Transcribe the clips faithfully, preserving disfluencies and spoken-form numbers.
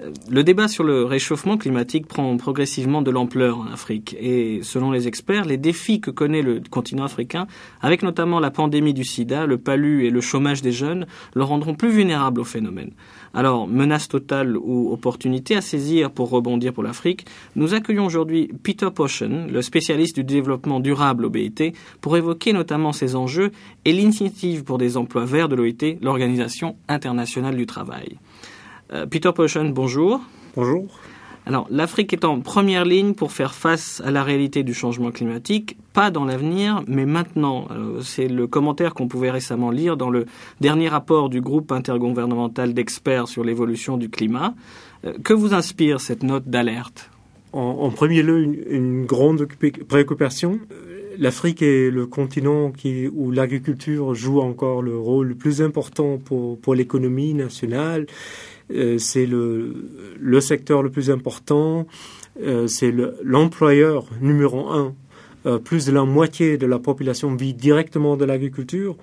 Le débat sur le réchauffement climatique prend progressivement de l'ampleur en Afrique et, selon les experts, les défis que connaît le continent africain, avec notamment la pandémie du sida, le palu et le chômage des jeunes, le rendront plus vulnérable au phénomène. Alors, menace totale ou opportunité à saisir pour rebondir pour l'Afrique, nous accueillons aujourd'hui Peter Poshen, le spécialiste du développement durable au B I T, pour évoquer notamment ces enjeux et l'initiative pour des emplois verts de l'O I T, l'Organisation internationale du travail. Euh, Peter Poshen, bonjour. Bonjour. Alors, l'Afrique est en première ligne pour faire face à la réalité du changement climatique, pas dans l'avenir, mais maintenant. Euh, c'est le commentaire qu'on pouvait récemment lire dans le dernier rapport du groupe intergouvernemental d'experts sur l'évolution du climat. Euh, que vous inspire cette note d'alerte ? En, en premier lieu, une, une grande préoccupation. L'Afrique est le continent qui, où l'agriculture joue encore le rôle le plus important pour, pour l'économie nationale. Euh, c'est le, le secteur le plus important, euh, c'est le, l'employeur numéro un. Euh, plus de la moitié de la population vit directement de l'agriculture.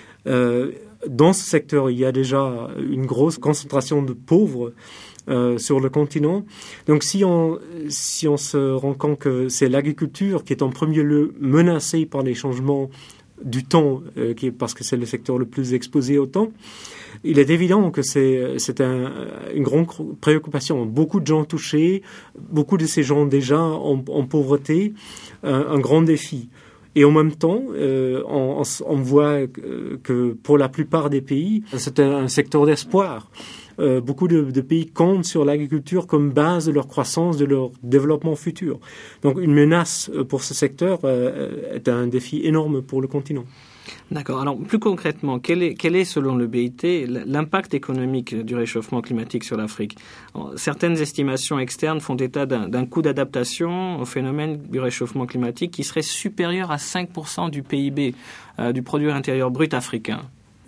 Euh, dans ce secteur, il y a déjà une grosse concentration de pauvres euh, sur le continent. Donc si on, si on se rend compte que c'est l'agriculture qui est en premier lieu menacée par les changements du temps, euh, qui est, parce que c'est le secteur le plus exposé au temps, il est évident que c'est, c'est un, une grande préoccupation. Beaucoup de gens touchés, beaucoup de ces gens déjà en, en pauvreté, un, un grand défi. Et en même temps, euh, on, on voit que pour la plupart des pays, c'est un, un secteur d'espoir. Euh, beaucoup de, de pays comptent sur l'agriculture comme base de leur croissance, de leur développement futur. Donc une menace pour ce secteur euh, est un défi énorme pour le continent. D'accord. Alors, plus concrètement, quel est, quel est, selon le B I T, l'impact économique du réchauffement climatique sur l'Afrique ? Alors, certaines estimations externes font état d'un, d'un coût d'adaptation au phénomène du réchauffement climatique qui serait supérieur à cinq pour cent du P I B, euh, du produit intérieur brut africain.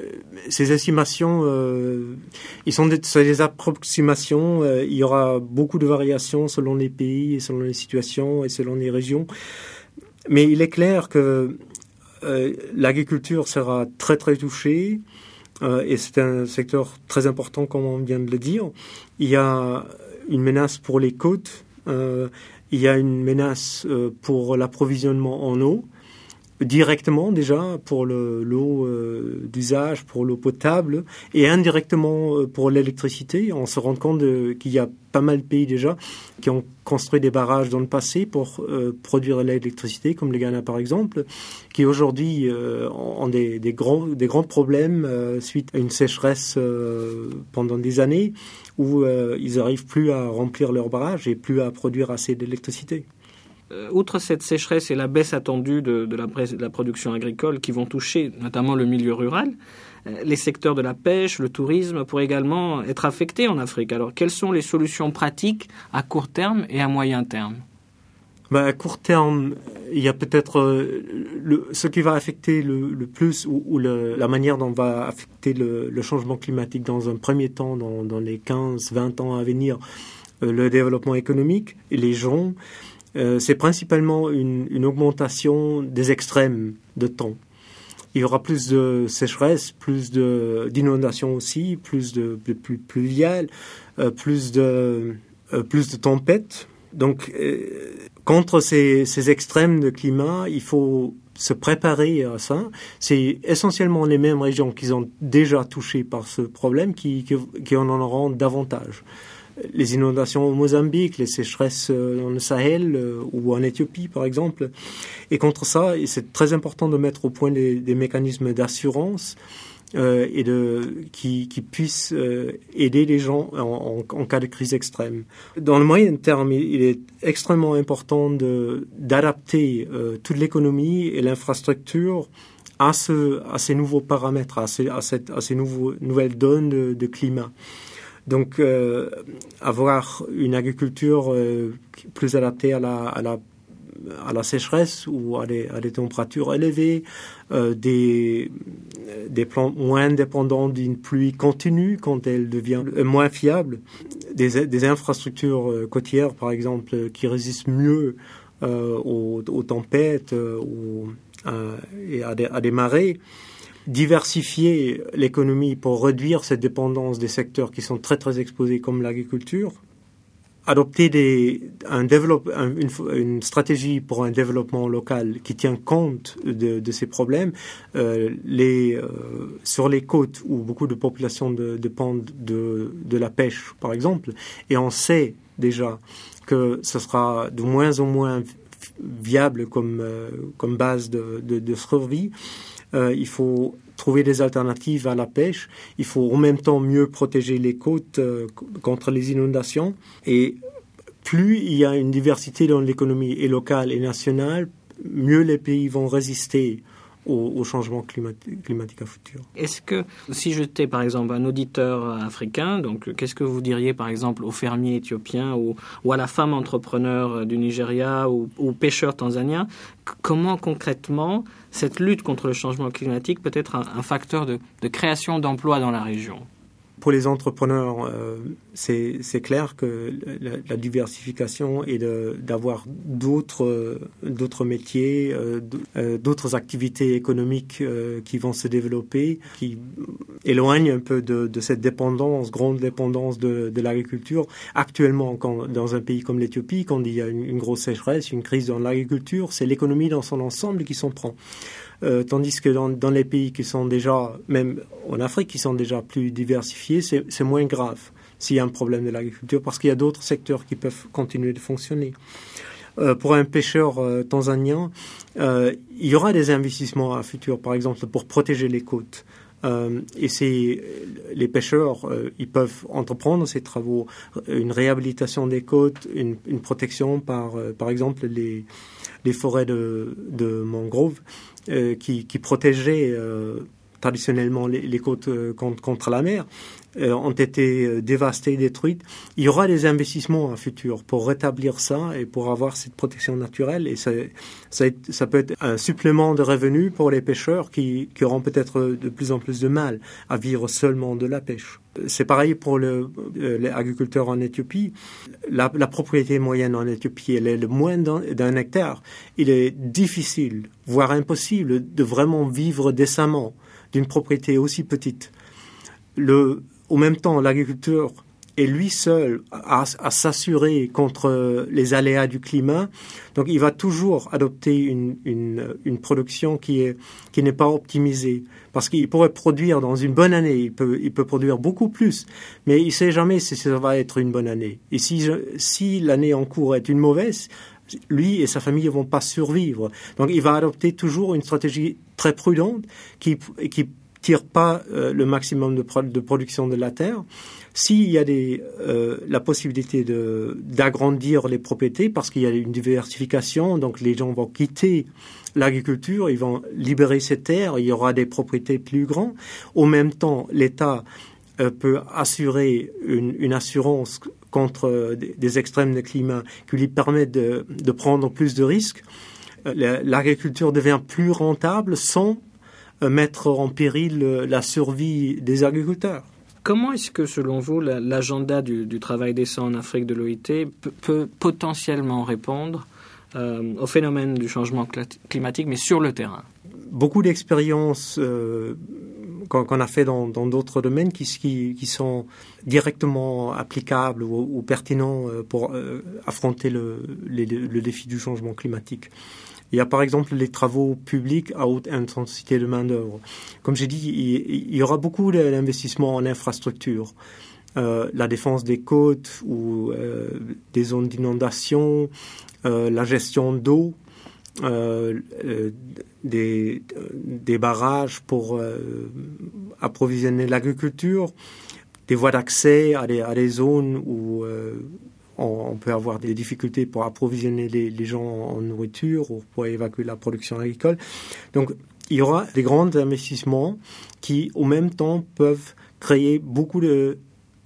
Ces estimations, euh, ils sont des, c'est des approximations. Euh, il y aura beaucoup de variations selon les pays, et selon les situations et selon les régions. Mais il est clair que Euh, l'agriculture sera très très touchée euh, et c'est un secteur très important comme on vient de le dire. Il y a une menace pour les côtes, euh, il y a une menace euh, pour l'approvisionnement en eau, directement déjà pour le, l'eau euh, d'usage, pour l'eau potable et indirectement euh, pour l'électricité. On se rend compte de, qu'il y a pas mal de pays déjà qui ont construit des barrages dans le passé pour euh, produire l'électricité, comme le Ghana par exemple, qui aujourd'hui euh, ont des, des, grands, des grands problèmes euh, suite à une sécheresse euh, pendant des années où euh, ils n'arrivent plus à remplir leurs barrages et plus à produire assez d'électricité. Outre cette sécheresse et la baisse attendue de, de, la, de la production agricole qui vont toucher notamment le milieu rural, les secteurs de la pêche, le tourisme pourraient également être affectés en Afrique. Alors, quelles sont les solutions pratiques à court terme et à moyen terme ? Ben, à court terme, il y a peut-être euh, le, ce qui va affecter le, le plus ou, ou le, la manière dont va affecter le, le changement climatique dans un premier temps, dans, dans les quinze vingt ans à venir, euh, le développement économique et les gens. Euh, c'est principalement une, une augmentation des extrêmes de temps. Il y aura plus de sécheresse, plus de, d'inondations aussi, plus de, de pluie pluviale, euh, plus de, euh, plus de tempêtes. Donc, euh, contre ces, ces extrêmes de climat, il faut se préparer à ça. C'est essentiellement les mêmes régions qui sont déjà touchées par ce problème qui, qui, qui en auront davantage. Les inondations au Mozambique, les sécheresses dans le Sahel euh, ou en Éthiopie, par exemple. Et contre ça, c'est très important de mettre au point des, des mécanismes d'assurance euh, et de, qui, qui puissent euh, aider les gens en, en, en cas de crise extrême. Dans le moyen terme, il est extrêmement important de, d'adapter euh, toute l'économie et l'infrastructure à, ce, à ces nouveaux paramètres, à ces, à cette, à ces nouveaux, nouvelles donnes de, de climat. Donc, euh, avoir une agriculture euh, plus adaptée à la, à la, à la sécheresse ou à des, à des températures élevées, euh, des, des plantes moins dépendantes d'une pluie continue quand elle devient moins fiable, des, des infrastructures côtières, par exemple, qui résistent mieux euh, aux, aux tempêtes euh, ou, euh, et à des, à des marées. diversifier l'économie pour réduire cette dépendance des secteurs qui sont très très exposés comme l'agriculture, adopter des, un développe, un, une, une stratégie pour un développement local qui tient compte de, de ces problèmes. Euh, les, euh, sur les côtes où beaucoup de populations de, dépendent de, de la pêche, par exemple, et on sait déjà que ce sera de moins en moins viable comme, euh, comme base de, de, de survie, euh, il faut trouver des alternatives à la pêche. Il faut en même temps mieux protéger les côtes euh, contre les inondations. Et plus il y a une diversité dans l'économie et locale et nationale, mieux les pays vont résister au, au changement climatique, climatique à futur. Est-ce que, si j'étais par exemple un auditeur africain, donc qu'est-ce que vous diriez par exemple aux fermiers éthiopiens ou, ou à la femme entrepreneur du Nigeria ou aux pêcheurs tanzaniens, c- comment concrètement cette lutte contre le changement climatique peut être un, un facteur de, de création d'emplois dans la région? Pour les entrepreneurs, euh, c'est, c'est clair que la, la diversification et de, d'avoir d'autres, euh, d'autres métiers, euh, d'autres activités économiques euh, qui vont se développer, qui éloignent un peu de, de cette dépendance, grande dépendance de, de l'agriculture. Actuellement, quand, dans un pays comme l'Éthiopie, quand il y a une, une grosse sécheresse, une crise dans l'agriculture, c'est l'économie dans son ensemble qui s'en prend. Euh, tandis que dans, dans les pays qui sont déjà, même en Afrique, qui sont déjà plus diversifiés, c'est, c'est moins grave s'il y a un problème de l'agriculture parce qu'il y a d'autres secteurs qui peuvent continuer de fonctionner. Euh, pour un pêcheur euh, tanzanien, euh, il y aura des investissements à futur, par exemple, pour protéger les côtes. Euh, et c'est les pêcheurs, euh, ils peuvent entreprendre ces travaux, une réhabilitation des côtes, une, une protection par, euh, par exemple, les, les forêts de, de mangroves euh, qui, qui protégeaient euh, traditionnellement les, les côtes euh, contre, contre la mer, euh, ont été euh, dévastées, détruites. Il y aura des investissements à futur pour rétablir ça et pour avoir cette protection naturelle. Et ça, ça, ça peut être un supplément de revenus pour les pêcheurs qui, qui auront peut-être de plus en plus de mal à vivre seulement de la pêche. C'est pareil pour le, euh, les agriculteurs en Éthiopie. La, la propriété moyenne en Éthiopie, elle est le moins d'un, d'un hectare. Il est difficile, voire impossible, de vraiment vivre décemment d'une propriété aussi petite. Le, au même temps, l'agriculteur est lui seul à, à s'assurer contre les aléas du climat. Donc, il va toujours adopter une, une, une production qui est, qui n'est pas optimisée. Parce qu'il pourrait produire dans une bonne année, il peut, il peut produire beaucoup plus, mais il ne sait jamais si ça va être une bonne année. Et si, je, si l'année en cours est une mauvaise, lui et sa famille ne vont pas survivre. Donc, il va adopter toujours une stratégie très prudente qui, qui tire pas euh, le maximum de, pro- de production de la terre. S'il y a des, euh, la possibilité de, d'agrandir les propriétés parce qu'il y a une diversification, donc les gens vont quitter l'agriculture, ils vont libérer ces terres, il y aura des propriétés plus grandes. Au même temps, l'État euh, peut assurer une, une assurance contre des, des extrêmes de climat qui lui permettent de, de prendre plus de risques. Euh, l'agriculture devient plus rentable sans euh, mettre en péril euh, la survie des agriculteurs. Comment est-ce que, selon vous, la, l'agenda du, du travail décent en Afrique de l'O I T peut, peut potentiellement répondre euh, au phénomène du changement climatique, mais sur le terrain? Beaucoup d'expériences euh, qu'on, qu'on a fait dans, dans d'autres domaines qui, qui, qui sont directement applicables ou, ou pertinents pour euh, affronter le, les, le défi du changement climatique. Il y a par exemple les travaux publics à haute intensité de main-d'œuvre. Comme j'ai dit, il, il y aura beaucoup d'investissements en infrastructure. Euh, la défense des côtes ou euh, des zones d'inondation, euh, la gestion d'eau, euh, euh, des, des barrages pour euh, approvisionner l'agriculture, des voies d'accès à des, à des zones où euh, on, on peut avoir des difficultés pour approvisionner les, les gens en nourriture ou pour évacuer la production agricole. Donc, il y aura des grands investissements qui, au même temps, peuvent créer beaucoup de,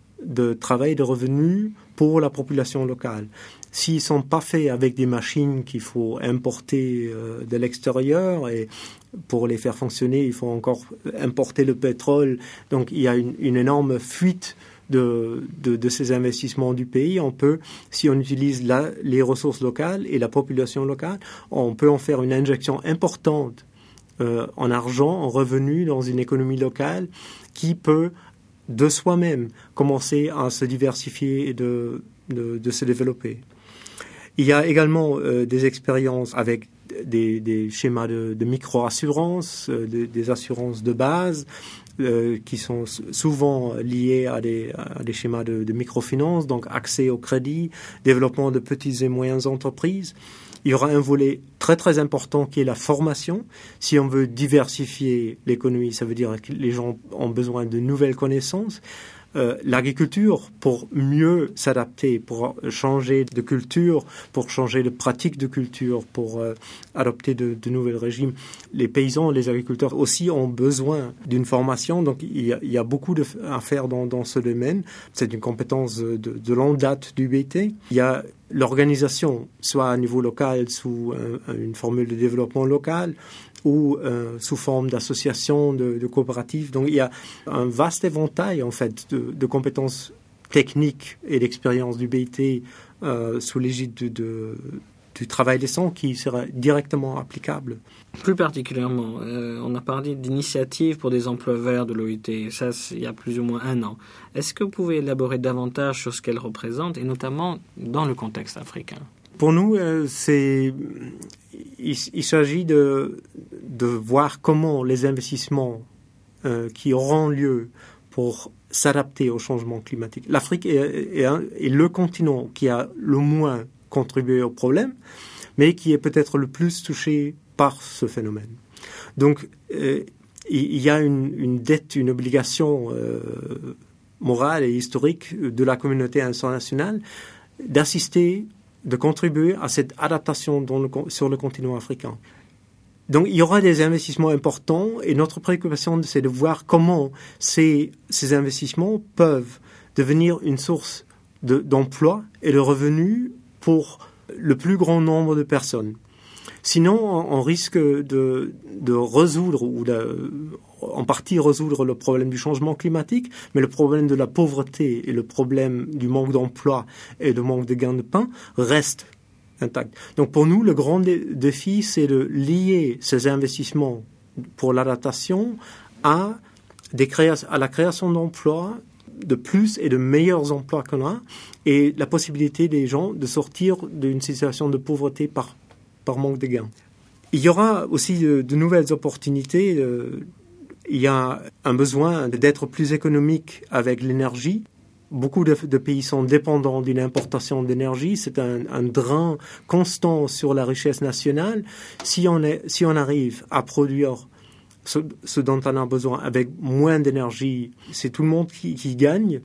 de travail et de revenus pour la population locale. S'ils ne sont pas faits avec des machines qu'il faut importer euh, de l'extérieur, et pour les faire fonctionner, il faut encore importer le pétrole. Donc, il y a une, une énorme fuite de, de, de ces investissements du pays. On peut, si on utilise la, les ressources locales et la population locale, on peut en faire une injection importante euh, en argent, en revenus dans une économie locale qui peut de soi-même commencer à se diversifier et de, de, de se développer. Il y a également euh, des expériences avec des, des schémas de, de micro-assurance, euh, de, des assurances de base, euh, qui sont souvent liées à des, à des schémas de, de microfinance, donc accès au crédit, développement de petites et moyennes entreprises. Il y aura un volet très très important qui est la formation. Si on veut diversifier l'économie, ça veut dire que les gens ont besoin de nouvelles connaissances. Euh, l'agriculture, pour mieux s'adapter, pour changer de culture, pour changer de pratique de culture, pour euh, adopter de, de nouveaux régimes. Les paysans, les agriculteurs aussi ont besoin d'une formation, donc il y a, il y a beaucoup de, à faire dans, dans ce domaine. C'est une compétence de, de longue date du B I T. Il y a l'organisation, soit à niveau local, sous un, une formule de développement local, ou euh, sous forme d'associations, de, de coopératives. Donc il y a un vaste éventail en fait de, de compétences techniques et d'expérience du B I T euh, sous l'égide de, de, du travail décent qui sera directement applicable. Plus particulièrement, euh, on a parlé d'initiatives pour des emplois verts de l'O I T, ça il y a plus ou moins un an. Est-ce que vous pouvez élaborer davantage sur ce qu'elles représentent et notamment dans le contexte africain ? Pour nous, euh, c'est, il, il s'agit de, de voir comment les investissements euh, qui auront lieu pour s'adapter au changement climatique. L'Afrique est, est, un, est le continent qui a le moins contribué au problème, mais qui est peut-être le plus touché par ce phénomène. Donc, euh, il y a une, une dette, une obligation euh, morale et historique de la communauté internationale d'assister, de contribuer à cette adaptation dans le, sur le continent africain. Donc, il y aura des investissements importants et notre préoccupation, c'est de voir comment ces, ces investissements peuvent devenir une source de, d'emploi et de revenus pour le plus grand nombre de personnes. Sinon, on, on risque de, de résoudre ou de, en partie résoudre le problème du changement climatique, mais le problème de la pauvreté et le problème du manque d'emploi et du manque de gains de pain reste intact. Donc pour nous, le grand dé- défi, c'est de lier ces investissements pour l'adaptation à, des créa- à la création d'emplois, de plus et de meilleurs emplois qu'on a, et la possibilité des gens de sortir d'une situation de pauvreté par, par manque de gains. Il y aura aussi de, de nouvelles opportunités. Euh, il y a un besoin d'être plus économique avec l'énergie. Beaucoup de, de pays sont dépendants d'une importation d'énergie. C'est un, un drain constant sur la richesse nationale. Si on, est, si on arrive à produire ce, ce dont on a besoin avec moins d'énergie, c'est tout le monde qui, qui gagne.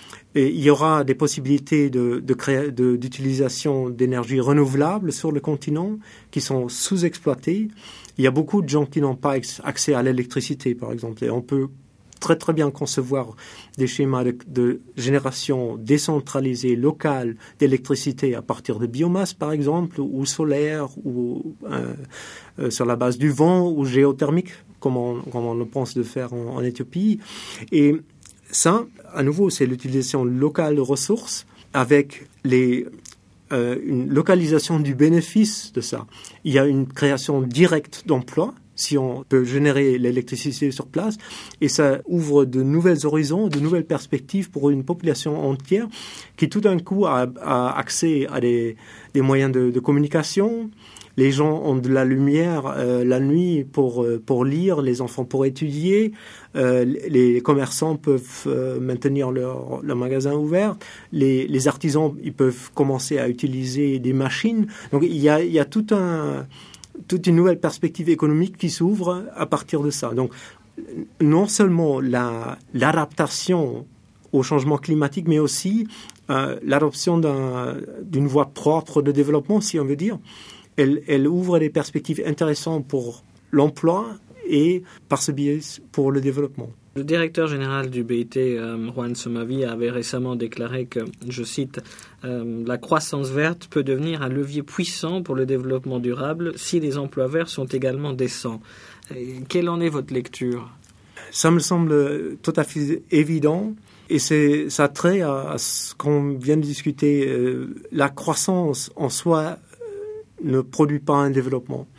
Et il y aura des possibilités de, de créer, de, d'utilisation d'énergie renouvelable sur le continent qui sont sous-exploitées. Il y a beaucoup de gens qui n'ont pas accès à l'électricité, par exemple. Et on peut très très bien concevoir des schémas de, de génération décentralisée, locale d'électricité à partir de biomasse, par exemple, ou solaire, ou euh, euh, sur la base du vent, ou géothermique, comme on, comme on le pense de faire en, en Éthiopie. Et ça, à nouveau, c'est l'utilisation locale de ressources avec les, euh, une localisation du bénéfice de ça. Il y a une création directe d'emplois, si on peut générer l'électricité sur place, et ça ouvre de nouveaux horizons, de nouvelles perspectives pour une population entière qui tout d'un coup a, a accès à des, des moyens de, de communication. Les gens ont de la lumière euh, la nuit pour, euh, pour lire, les enfants pour étudier, euh, les commerçants peuvent euh, maintenir leur, leur magasin ouvert, les, les artisans ils peuvent commencer à utiliser des machines. Donc il y a, il y a tout un... toute une nouvelle perspective économique qui s'ouvre à partir de ça. Donc, non seulement la, l'adaptation au changement climatique, mais aussi euh, l'adoption d'un, d'une voie propre de développement, si on veut dire. Elle, elle ouvre des perspectives intéressantes pour l'emploi et, par ce biais, pour le développement. Le directeur général du B I T, euh, Juan Somavi, avait récemment déclaré que, je cite, euh, « La croissance verte peut devenir un levier puissant pour le développement durable si les emplois verts sont également décents. » Quelle en est votre lecture ? Ça me semble tout à fait évident et c'est, ça a trait à, à ce qu'on vient de discuter. Euh, la croissance en soi euh, ne produit pas un développement.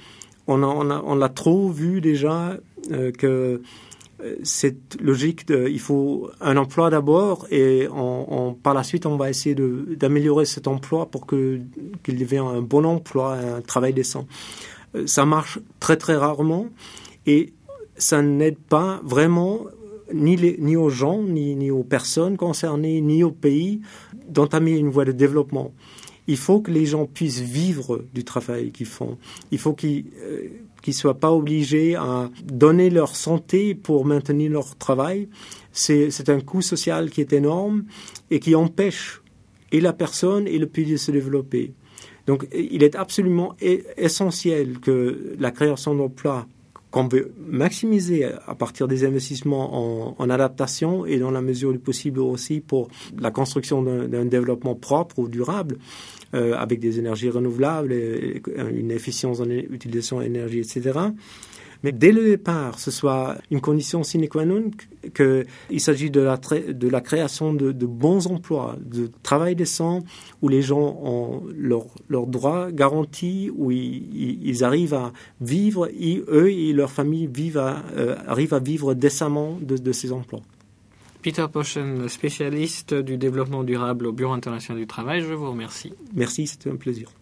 on, a, on, a, on l'a trop vu déjà euh, que cette logique de, il faut un emploi d'abord et on, on, par la suite on va essayer de, d'améliorer cet emploi pour que, qu'il devienne un bon emploi, un travail décent. Ça marche très très rarement et ça n'aide pas vraiment ni, les, ni aux gens, ni, ni aux personnes concernées, ni au pays d'entamer une voie de développement. Il faut que les gens puissent vivre du travail qu'ils font. Il faut qu'ils euh, qu'ils soient pas obligés à donner leur santé pour maintenir leur travail. C'est, c'est un coût social qui est énorme et qui empêche et la personne et le pays de se développer. Donc, il est absolument essentiel que la création d'emplois qu'on veut maximiser à partir des investissements en, en adaptation et dans la mesure du possible aussi pour la construction d'un, d'un développement propre ou durable euh, avec des énergies renouvelables, et, et une efficience dans l'utilisation de l'énergie, et cetera. Mais dès le départ, ce soit une condition sine qua non qu'il s'agit de la, tra- de la création de, de bons emplois, de travail décent, où les gens ont leurs leur droits garantis, où ils, ils arrivent à vivre, ils, eux et leurs familles vivent à, euh, arrivent à vivre décemment de, de ces emplois. Peter Poschen, spécialiste du développement durable au Bureau international du travail, je vous remercie. Merci, c'était un plaisir.